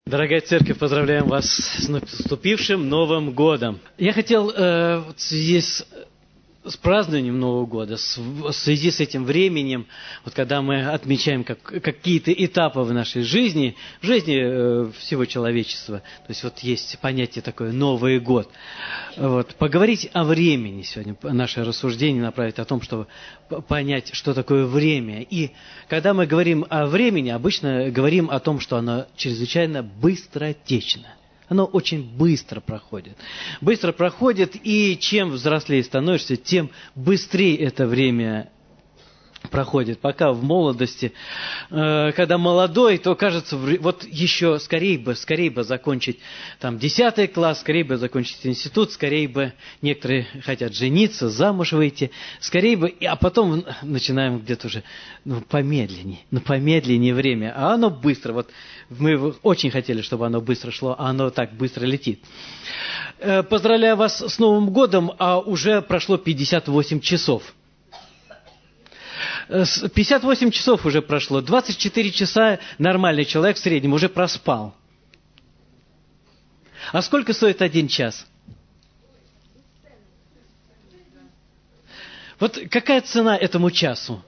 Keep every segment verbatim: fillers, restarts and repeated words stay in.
Дорогая церковь, поздравляем вас с наступившим Новым годом. Я хотел э, в связи с, с празднованием Нового года, с, в связи с этим временем, вот когда мы отмечаем как, какие-то этапы в нашей жизни, в жизни э, всего человечества, то есть вот есть понятие такое «Новый год», вот, поговорить о времени сегодня, наше рассуждение направить о том, чтобы понять, что такое время. И когда мы говорим о времени, обычно говорим о том, что оно чрезвычайно быстротечно. Оно очень быстро проходит. Быстро проходит, и чем взрослее становишься, тем быстрее это время проходит. Пока в молодости, э, когда молодой, то кажется, вот еще скорее бы, скорее бы закончить там десятый класс, скорее бы закончить институт, скорее бы некоторые хотят жениться, замуж выйти, скорее бы, а потом начинаем где-то уже ну, помедленнее, ну помедленнее время, а оно быстро, вот мы очень хотели, чтобы оно быстро шло, а оно так быстро летит. Э, поздравляю вас с Новым годом, а уже прошло пятьдесят восемь часов. пятьдесят восемь часов уже прошло, двадцать четыре часа нормальный человек в среднем уже проспал. А сколько стоит один час? Вот какая цена этому часу?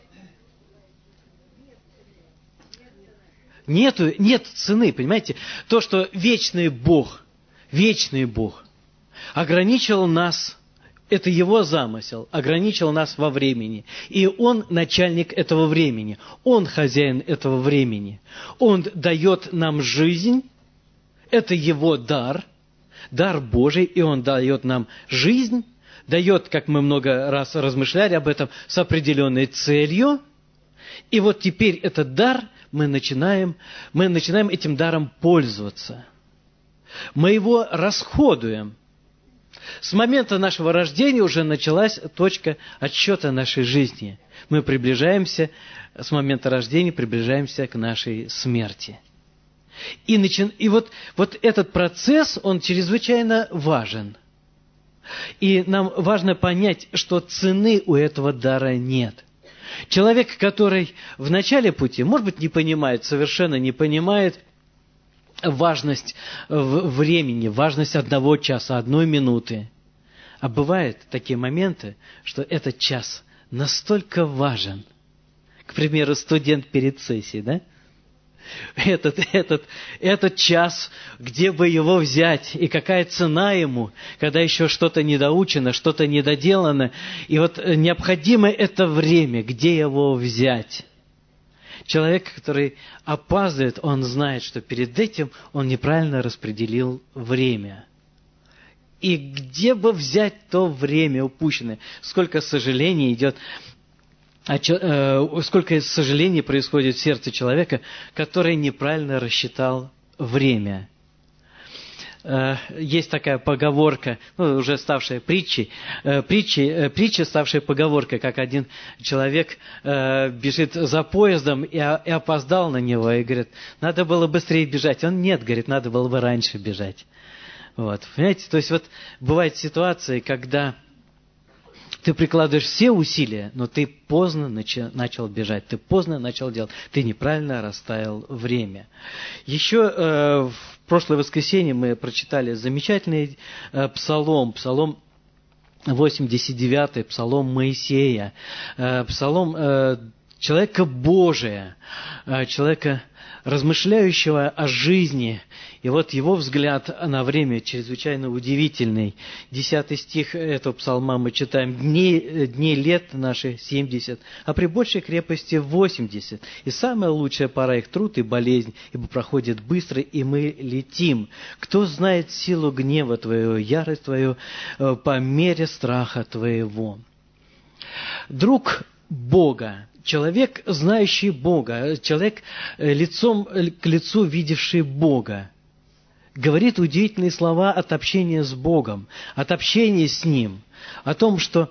Нету, нет цены, понимаете? То, что вечный Бог, вечный Бог ограничил нас. Это Его замысел, ограничил нас во времени. И Он начальник этого времени. Он хозяин этого времени. Он дает нам жизнь. Это Его дар. Дар Божий. И Он дает нам жизнь. Дает, как мы много раз размышляли об этом, с определенной целью. И вот теперь этот дар мы начинаем, мы начинаем этим даром пользоваться. Мы его расходуем. С момента нашего рождения уже началась точка отсчета нашей жизни. Мы приближаемся, с момента рождения приближаемся к нашей смерти. И, начи... и вот, вот этот процесс, он чрезвычайно важен. И нам важно понять, что цены у этого дара нет. Человек, который в начале пути, может быть, не понимает, совершенно не понимает, важность времени, важность одного часа, одной минуты. А бывают такие моменты, что этот час настолько важен. К примеру, студент перед сессией, да? Этот, этот, этот час, где бы его взять, и какая цена ему, когда еще что-то недоучено, что-то недоделано, и вот необходимо это время, где его взять? Человек, который опаздывает, он знает, что перед этим он неправильно распределил время. И где бы взять то время упущенное? Сколько сожалений идет, сколько сожалений происходит в сердце человека, который неправильно рассчитал время. Есть такая поговорка, ну, уже ставшая притчей, притчей, притча, ставшая поговоркой, как один человек бежит за поездом и опоздал на него, и говорит, надо было быстрее бежать. Он, нет, говорит, надо было бы раньше бежать. Вот, понимаете, то есть вот бывают ситуации, когда ты прикладываешь все усилия, но ты поздно начал, начал бежать, ты поздно начал делать, ты неправильно расставил время. Еще э, в прошлое воскресенье мы прочитали замечательный э, псалом, псалом восемьдесят девятый, псалом Моисея, э, псалом э, человека Божия, э, человека размышляющего о жизни. И вот его взгляд на время чрезвычайно удивительный. Десятый стих этого псалма мы читаем. «Дней, дней лет наши семьдесят, а при большей крепости восемьдесят. И самая лучшая пора их труд и болезнь, ибо проходит быстро, и мы летим. Кто знает силу гнева Твоего, ярость Твою по мере страха Твоего». Друг Бога, человек, знающий Бога, человек, лицом к лицу видевший Бога, говорит удивительные слова от общения с Богом, от общения с Ним, о том, что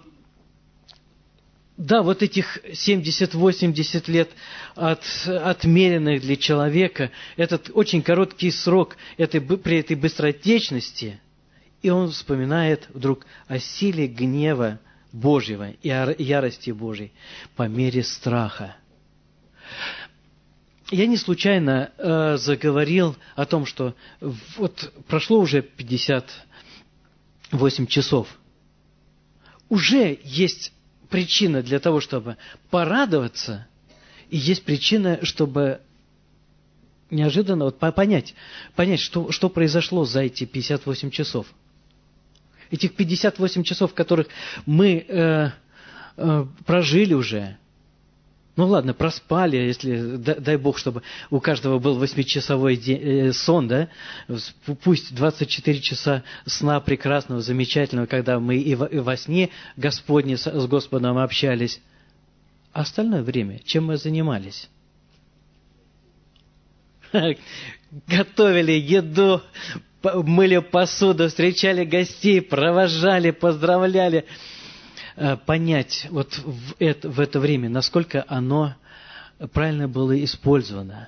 да, вот этих семьдесят-восемьдесят лет от, отмеренных для человека, этот очень короткий срок этой, при этой быстротечности, и он вспоминает вдруг о силе гнева Божьего и ярости Божьей по мере страха. я не случайно э, заговорил о том, что вот прошло уже пятьдесят восемь часов. Уже есть причина для того, чтобы порадоваться, и есть причина, чтобы неожиданно вот понять, понять что, что произошло за эти пятьдесят восемь часов. Этих пятьдесят восемь часов, в которых мы э, э, прожили уже. Ну ладно, проспали, если, дай Бог, чтобы у каждого был восьмичасовой день, э, сон, да? Пусть двадцать четыре часа сна прекрасного, замечательного, когда мы и во, и во сне Господне с, с Господом общались. А остальное время, чем мы занимались? Готовили еду, мыли посуду, встречали гостей, провожали, поздравляли. Понять вот в это, в это время, насколько оно правильно было использовано.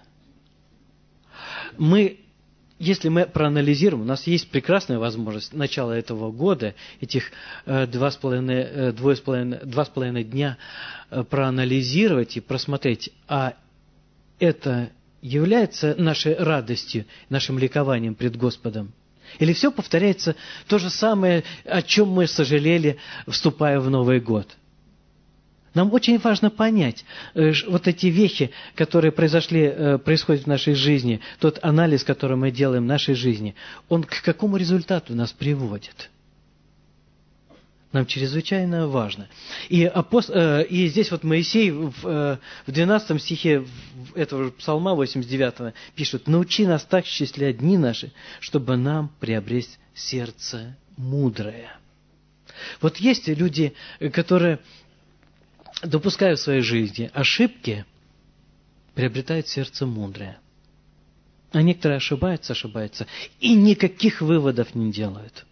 Мы, если мы проанализируем, у нас есть прекрасная возможность начала этого года, этих два с половиной, двое с половиной, два с половиной дня проанализировать и просмотреть, а это является нашей радостью, нашим ликованием пред Господом? Или все повторяется то же самое, о чем мы сожалели, вступая в Новый год? Нам очень важно понять вот эти вещи, которые произошли, происходят в нашей жизни, тот анализ, который мы делаем в нашей жизни, он к какому результату нас приводит? Нам чрезвычайно важно. И, апост... и здесь вот Моисей в двенадцатом стихе этого же Псалма восемьдесят девятого пишет: «Научи нас так счислять дни наши, чтобы нам приобрести сердце мудрое». Вот есть люди, которые, допуская в своей жизни ошибки, приобретают сердце мудрое. А некоторые ошибаются, ошибаются, и никаких выводов не делают.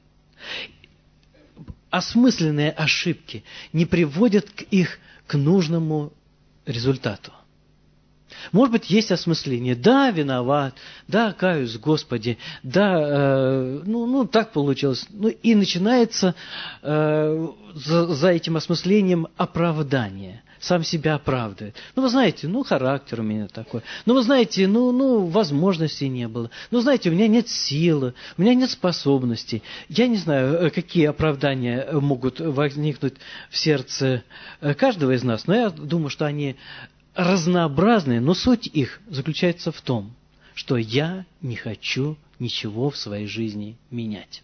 Осмысленные ошибки не приводят к их к нужному результату. Может быть, есть осмысление. Да, виноват, да, каюсь, Господи, да, э, ну, ну, так получилось. Ну, и начинается э, за, за этим осмыслением оправдание. Сам себя оправдывает. Ну, вы знаете, ну, характер у меня такой. Ну, вы знаете, ну, ну, возможностей не было. Ну, знаете, у меня нет силы, у меня нет способностей. Я не знаю, какие оправдания могут возникнуть в сердце каждого из нас, но я думаю, что они разнообразные, но суть их заключается в том, что я не хочу ничего в своей жизни менять.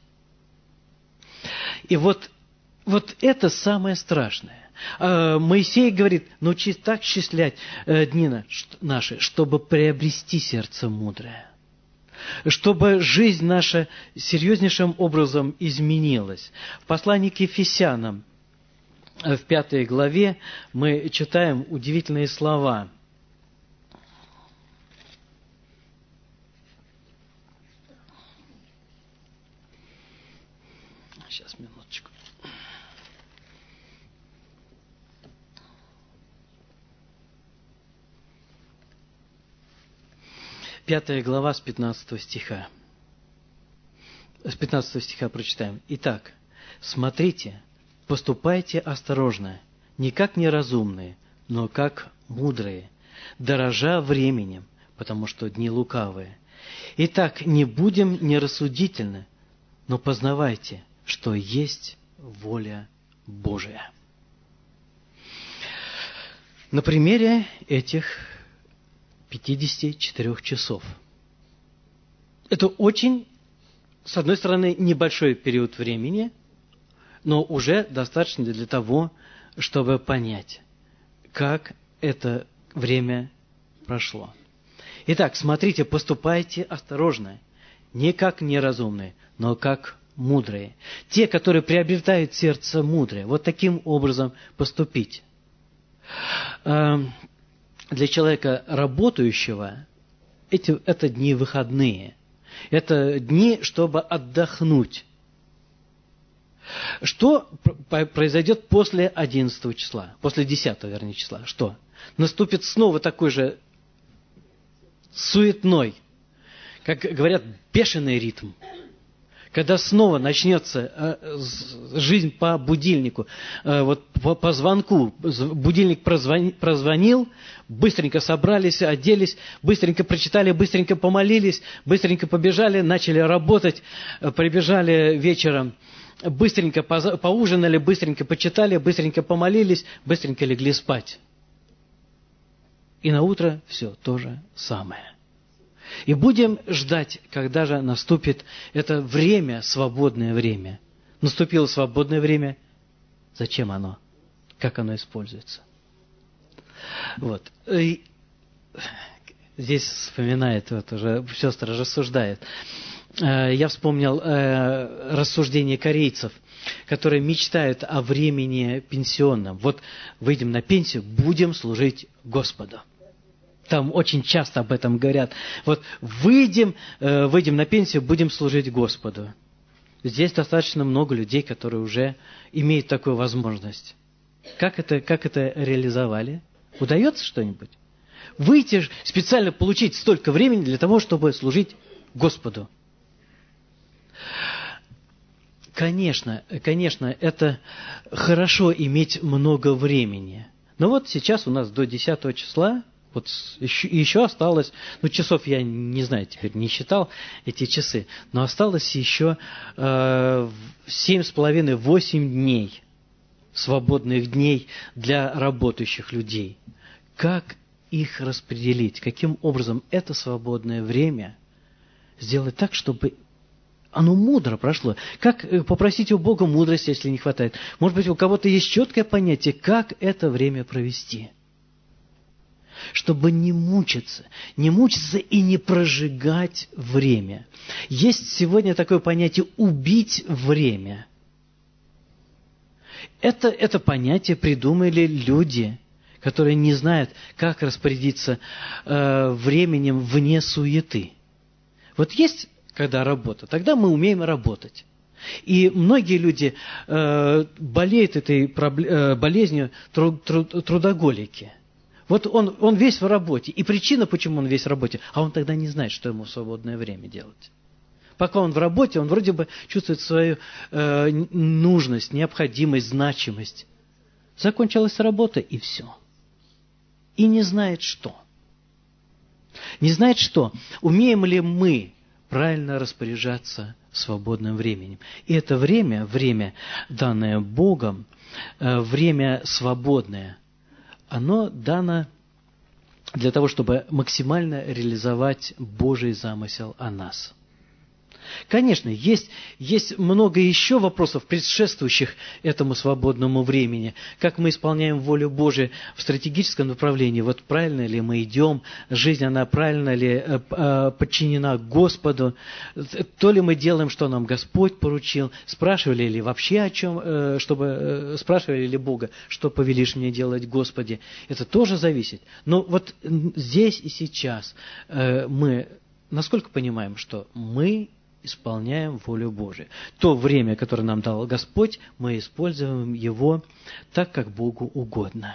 И вот, вот это самое страшное. Моисей говорит: научись так счислять дни наши, чтобы приобрести сердце мудрое, чтобы жизнь наша серьезнейшим образом изменилась. В послании к Ефесянам, в пятой главе, мы читаем удивительные слова. Сейчас, минуточку. Пятая глава с пятнадцатого стиха. С пятнадцатого стиха прочитаем. «Итак, смотрите, поступайте осторожно, не как неразумные, но как мудрые, дорожа временем, потому что дни лукавые. Итак, не будем нерассудительны, но познавайте, что есть воля Божия». На примере этих пятидесяти четырёх часов. Это очень, с одной стороны, небольшой период времени, но уже достаточно для того, чтобы понять, как это время прошло. Итак, смотрите, поступайте осторожно, не как неразумные, но как мудрые. Те, которые приобретают сердце мудрое, вот таким образом поступить. Для человека работающего эти, это дни выходные. Это дни, чтобы отдохнуть. Что произойдет после одиннадцатого числа? После десятого, вернее, числа? Что? Наступит снова такой же суетной, как говорят, бешеный ритм. когда снова начнется жизнь по будильнику, вот по, по звонку, будильник прозвонил, прозвонил, быстренько собрались, оделись, быстренько прочитали, быстренько помолились, быстренько побежали, начали работать, прибежали вечером, быстренько поужинали, быстренько почитали, быстренько помолились, быстренько легли спать. И на утро все то же самое. И будем ждать, когда же наступит это время, свободное время. Наступило свободное время. Зачем оно? Как оно используется? Вот. И здесь вспоминает, вот уже сестры рассуждают. Я вспомнил рассуждение корейцев, которые мечтают о времени пенсионном. Вот выйдем на пенсию, будем служить Господу. Там очень часто об этом говорят. Вот выйдем, выйдем на пенсию, будем служить Господу. Здесь достаточно много людей, которые уже имеют такую возможность. Как это, как это реализовали? Удается что-нибудь? Выйти, специально получить столько времени для того, чтобы служить Господу. Конечно, конечно, это хорошо иметь много времени. Но вот сейчас у нас до десятого числа, вот еще, еще осталось, ну часов я не знаю, теперь не считал эти часы, но осталось еще э, семь с половиной - восемь дней, свободных дней для работающих людей. Как их распределить? Каким образом это свободное время сделать так, чтобы оно мудро прошло? Как попросить у Бога мудрости, если не хватает? Может быть, у кого-то есть четкое понятие, как это время провести? Чтобы не мучиться, не мучиться и не прожигать время. Есть сегодня такое понятие «убить время». Это, это понятие придумали люди, которые не знают, как распорядиться э, временем вне суеты. Вот есть когда работа, тогда мы умеем работать. И многие люди э, болеют этой э, болезнью труд, труд, трудоголики. Вот он, он весь в работе. И причина, почему он весь в работе, а он тогда не знает, что ему в свободное время делать. Пока он в работе, он вроде бы чувствует свою э, нужность, необходимость, значимость. Закончилась работа, и все. И не знает, что. Не знает, что. Умеем ли мы правильно распоряжаться свободным временем? И это время, время, данное Богом, э, время свободное, оно дано для того, чтобы максимально реализовать Божий замысел о нас. Конечно, есть, есть много еще вопросов, предшествующих этому свободному времени. Как мы исполняем волю Божию в стратегическом направлении. Вот правильно ли мы идем, жизнь, она правильно ли подчинена Господу, то ли мы делаем, что нам Господь поручил, спрашивали ли вообще о чем, чтобы, спрашивали ли Бога, что повелишь мне делать, Господи. Это тоже зависит. Но вот здесь и сейчас мы насколько понимаем, что мы исполняем волю Божию. То время, которое нам дал Господь, мы используем его так, как Богу угодно.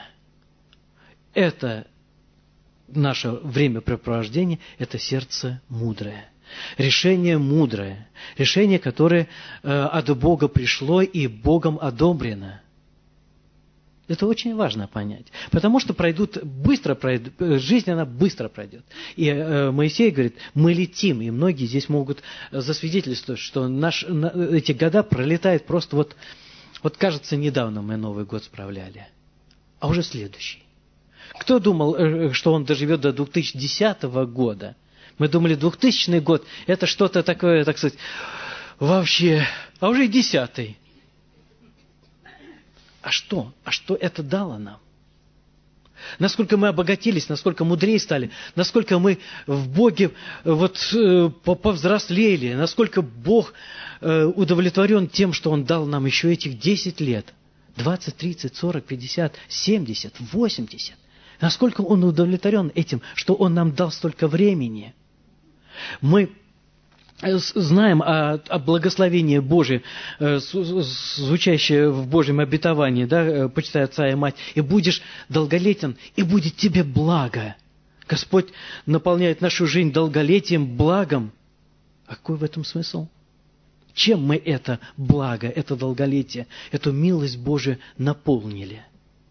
Это наше времяпрепровождение, это сердце мудрое. Решение мудрое. Решение, которое э, от Бога пришло и Богом одобрено. Это очень важно понять. Потому что пройдут, быстро пройдут, жизнь она быстро пройдет. И э, Моисей говорит, мы летим. И многие здесь могут засвидетельствовать, что наш, на, эти года пролетают просто вот, вот кажется, недавно мы Новый год справляли. А уже следующий. Кто думал, что он доживет до две тысячи десятого года? Мы думали, двухтысячный год это что-то такое, так сказать, вообще, а уже и десятый. А что? А что это дало нам? Насколько мы обогатились, насколько мудрее стали, насколько мы в Боге вот, э, повзрослели, насколько Бог э, удовлетворен тем, что Он дал нам еще этих десять лет, двадцать, тридцать, сорок, пятьдесят, семьдесят, восемьдесят. Насколько Он удовлетворен этим, что Он нам дал столько времени. Мы знаем о, о благословении Божьем, э, звучащее в Божьем обетовании, да, почитай отца и мать, и будешь долголетен, и будет тебе благо. Господь наполняет нашу жизнь долголетием, благом. А какой в этом смысл? Чем мы это благо, это долголетие, эту милость Божию наполнили?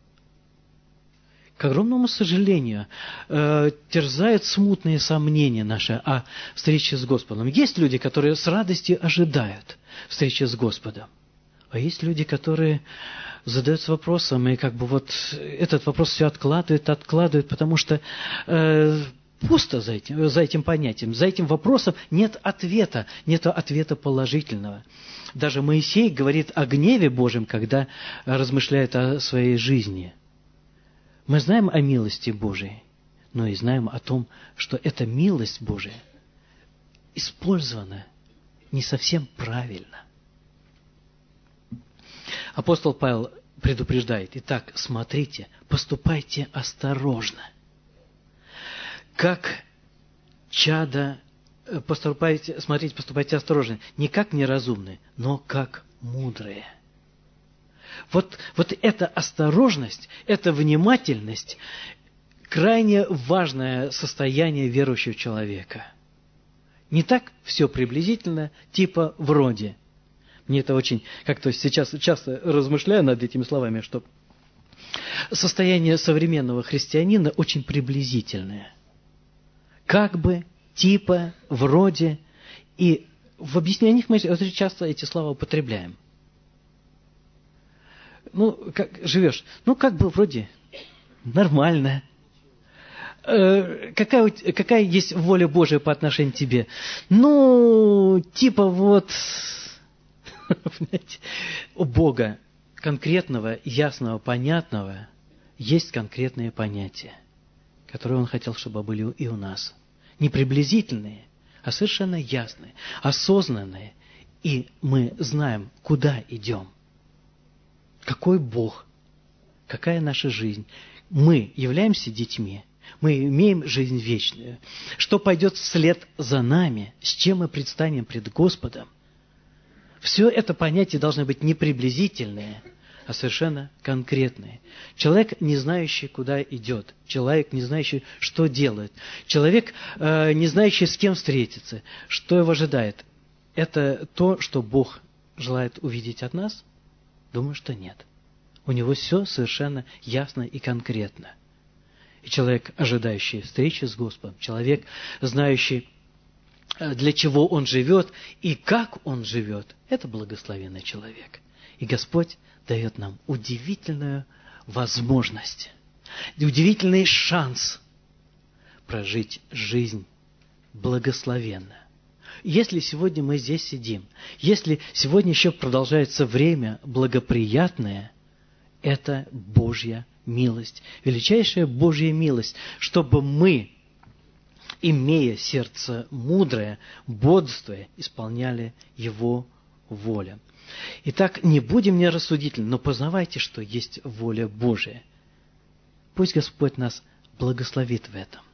К огромному сожалению, э, терзают смутные сомнения наши о встрече с Господом. Есть люди, которые с радостью ожидают встречи с Господом. А есть люди, которые задаются вопросом, и как бы вот этот вопрос все откладывают, откладывают, потому что э, пусто за этим, за этим понятием, за этим вопросом нет ответа, нет ответа положительного. Даже Моисей говорит о гневе Божьем, когда размышляет о своей жизни. Мы знаем о милости Божией, но и знаем о том, что эта милость Божия использована не совсем правильно. Апостол Павел предупреждает: итак, смотрите, поступайте осторожно. Как чада, поступайте, смотрите, поступайте осторожно, не как неразумные, но как мудрые. Вот, вот эта осторожность, эта внимательность – крайне важное состояние верующего человека. Не так все приблизительно, типа вроде. Мне это очень, как-то сейчас часто размышляю над этими словами, что состояние современного христианина очень приблизительное. Как бы, типа, вроде. И в объяснениях мы очень часто эти слова употребляем. Ну, как живешь? Ну, как бы вроде нормально. Э, какая, какая есть воля Божия по отношению к тебе? Ну, типа вот... У Бога конкретного, ясного, понятного есть конкретные понятия, которые Он хотел, чтобы были и у нас. Не приблизительные, а совершенно ясные, осознанные. И мы знаем, куда идем. Какой Бог, какая наша жизнь. Мы являемся детьми, мы имеем жизнь вечную. Что пойдет вслед за нами, с чем мы предстанем пред Господом. Все это понятие должны быть не приблизительные, а совершенно конкретные. Человек, не знающий, куда идет. Человек, не знающий, что делает. Человек, э, не знающий, с кем встретиться. Что его ожидает. Это то, что Бог желает увидеть от нас? Думаю, что нет. У него все совершенно ясно и конкретно. И человек, ожидающий встречи с Господом, человек, знающий, для чего он живет и как он живет, это благословенный человек. И Господь дает нам удивительную возможность, удивительный шанс прожить жизнь благословенно. Если сегодня мы здесь сидим, если сегодня еще продолжается время благоприятное, это Божья милость, величайшая Божья милость, чтобы мы, имея сердце мудрое, бодрствуя, исполняли Его волю. Итак, не будем нерассудительны, но познавайте, что есть воля Божия. Пусть Господь нас благословит в этом.